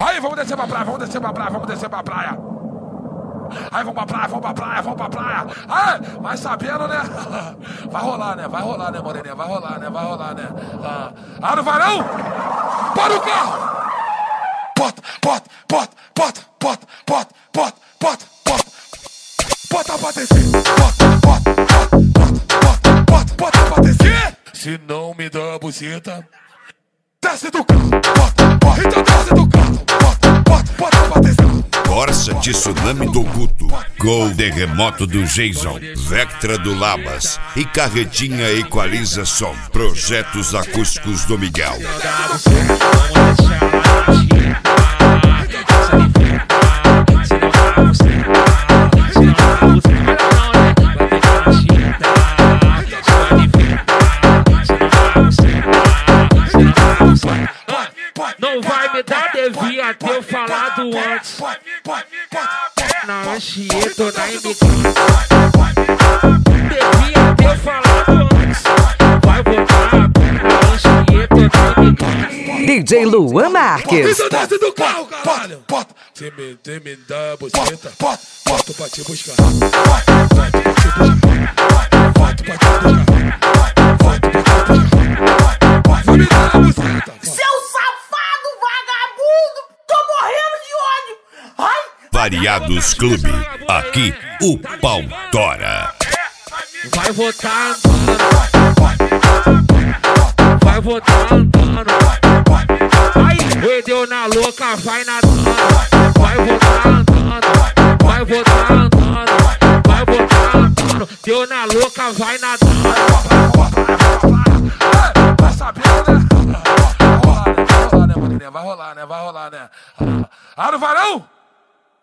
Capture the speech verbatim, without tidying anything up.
Aí, vamos descer pra praia, vamos descer pra praia, vamos descer pra praia. Aí, vamos pra praia, vamos pra praia, vamos pra praia. Aí, mas sabendo, né? Vai rolar, né? Vai rolar, né, moreninha? Vai rolar, né? Vai rolar, né? Ah, ah não vai não? Para o carro! Bota, bota, bota, bota, bota, bota, bota, bota, bota. Bota pra descer. Bota, bota, bota, bota, bota, bota pra descer. Se não me dá a buceta, desce do carro. Bota, bota, então desce do carro. Bota, bota, bota pra descer. Corsa Tsunami do Guto, Gol Terremoto do Jason, Vectra do Labas e Carretinha Equaliza Som, Projetos Acústicos do Miguel. Não vai me dar, devia ter falado antes. Na Anchieta ou na imigrante, devia ter falado antes. Vai botar na Anchieta ou na imigrante. D J Luan Marques. Então desce do carro, caralho. Bota, você me, você me dá a buceta. Bota, bota pra te buscar. Bota, bota pra te buscar. Bota pra te buscar. Bota pra te buscar. Bota, me dá a buceta. Variados Clube, aqui o pau tora. Vai votar andando, vai votar andando. Aí, deu na louca, vai nadando. Vai votar andando, vai votar andando. Vai votar andando, deu na louca, vai nadando. Vai sabendo, né? Vai rolar, né? Vai rolar, né, moreninha? Vai rolar, né? Vai rolar, né? Ah, não vai não?